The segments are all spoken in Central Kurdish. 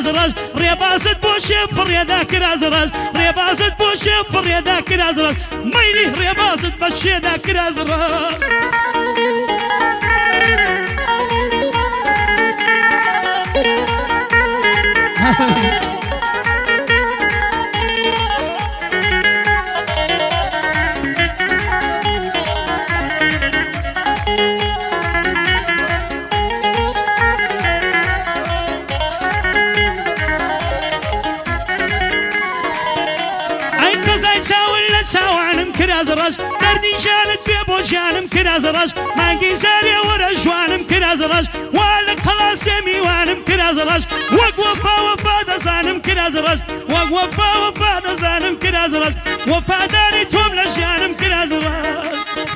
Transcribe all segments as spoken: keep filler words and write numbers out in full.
كرازراج ريبازت بوشي فريدا كرازراج ريبازت بوشي فريدا كرازراج ميلي ريبازت بشيدا كرازراج چاوانم کرازراج دردی جانت بێ بۆ جانم کرازراج مانگی زارێ وەرە جوانم کرازراج وا لە قەڵاسێ میوانم کرازراج وەک وەفا وەفا دەزانم کرازراج وەک وەفا وەفا دەزانم کرازراج وەفاداری تۆم لە ژیانم کرازراج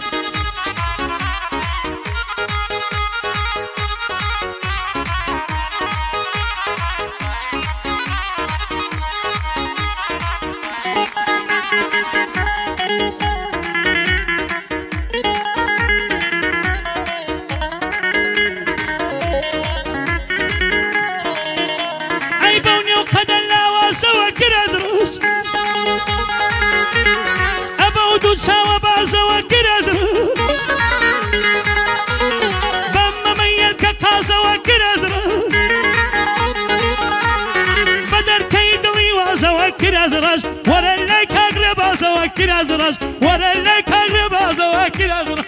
سوا بازوا كرازر بما ميل كقاسوا كرازر بدر كيدلي وازوا كرازراج ورا لك اقرب ازوا كرازراج ورا لك اقرب ازوا كرازراج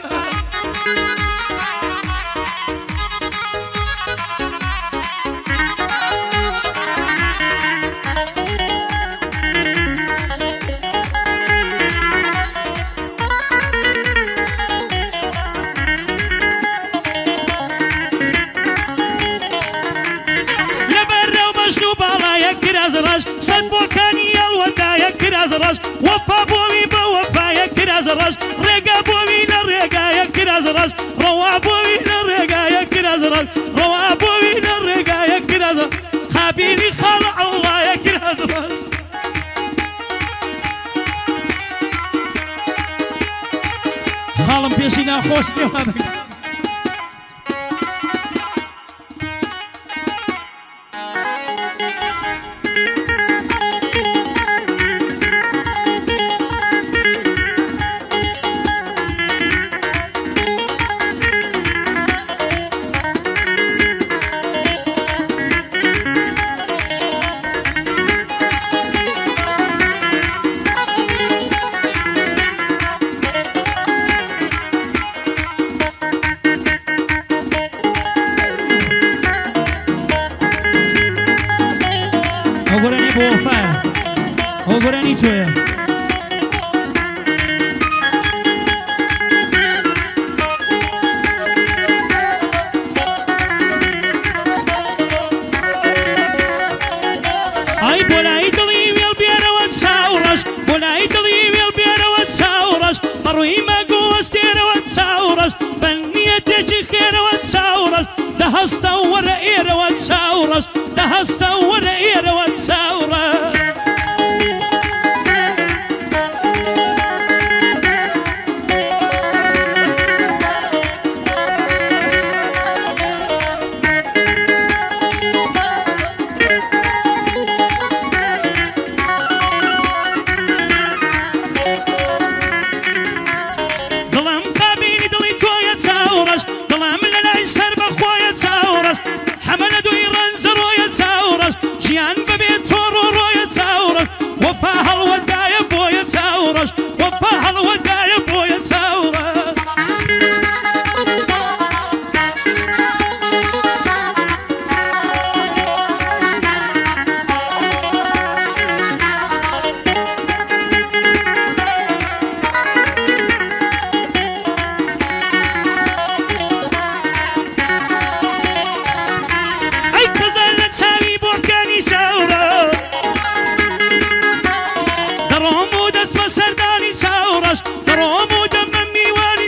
كرازراج صد بوكاني الودايا كرازراج وفا بوي بوفايا كرازراج رقا بوي نرقايا كرازراج روا بوي نرقايا كرازراج روا بوي نرقايا كرازراج خابيني خلع الله يا كرازراج خالم بيشينا خوش نيوانك Ogorani bofaya, ogorani toya. Ay bolai dali wil biara wat sauras, bolai dali wil biara wat sauras, maruima gostera wat sauras, baniya teji khera wat sauras, da hasta wara era wat sauras. هستا ولا إيرا واتساورا ظلام قابيني دلي تويا تساورس ظلام للاي سر بخويا تساورس حمل دوي رنزر ويا تساورس جيان ببيت تورو رويا تساورس وفا هالودايا بويا تساورس وفا هالودايا بويا تساورس سرداني ساورس دروم ودم ميواني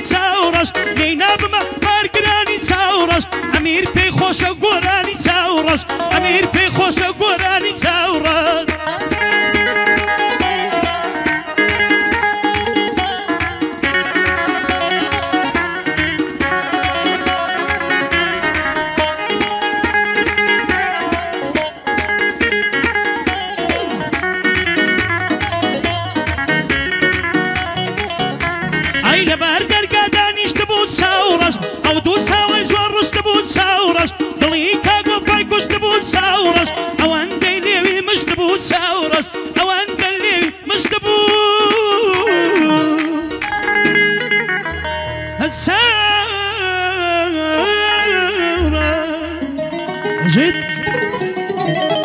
مستبوت ساورس اوان قلي مستبوت الساورة زيد